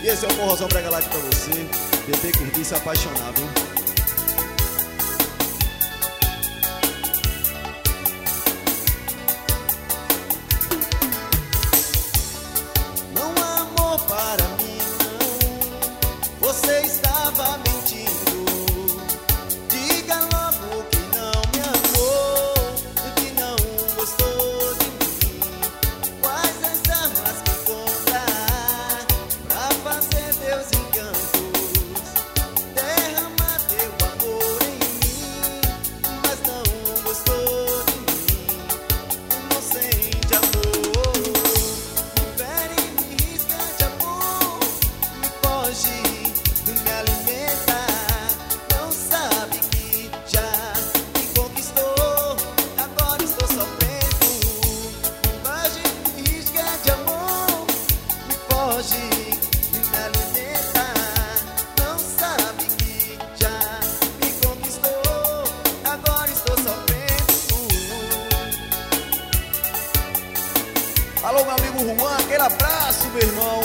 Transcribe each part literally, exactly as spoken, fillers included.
Esse é o Forrozão Brega Light pra você beber, curtir e se apaixonar, viu? Não há amor para mim, não. Você estava mentindo. Diga logo que não me amou, que não gostou de mim. Quais as armas que comprar pra fazer teus encantos? Derrama teu amor em mim, mas não gostou de mim. Não sente amor. Me fere, me risca de amor, me foge, me alimenta. Não sabe que já me conquistou, agora estou sofrendo. Me foge, me risca de amor, me foge, me alimenta. Não sabe que já me conquistou, agora estou sofrendo. Alô, meu amigo Juan, aquele abraço, meu irmão.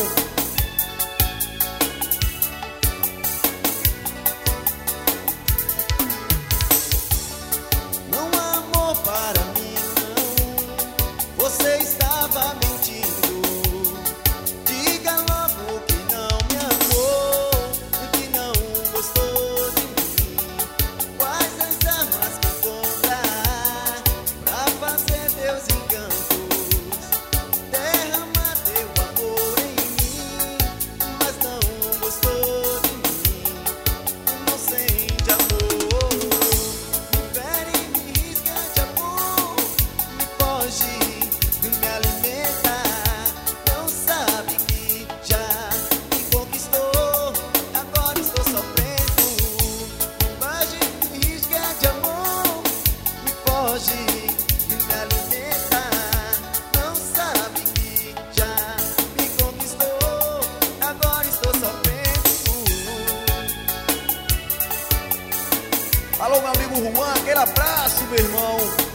Não há amor para mim, não. Você estava mentindo. Diga logo que não me amou, que não gostou de mim. Quais as armas que comprar pra fazer teus encantos? Derrama teu amor em mim, mas não gostou de mim. Não sente amor. Me fere, me risca de amor, me foge, me alimenta. Não sabe que já me conquistou, agora estou sofrendo. Me foge, me risca de amor, me foge, me alimenta. Não sabe que já me conquistou, agora estou sofrendo. Alô, meu amigo Juan, aquele abraço, meu irmão.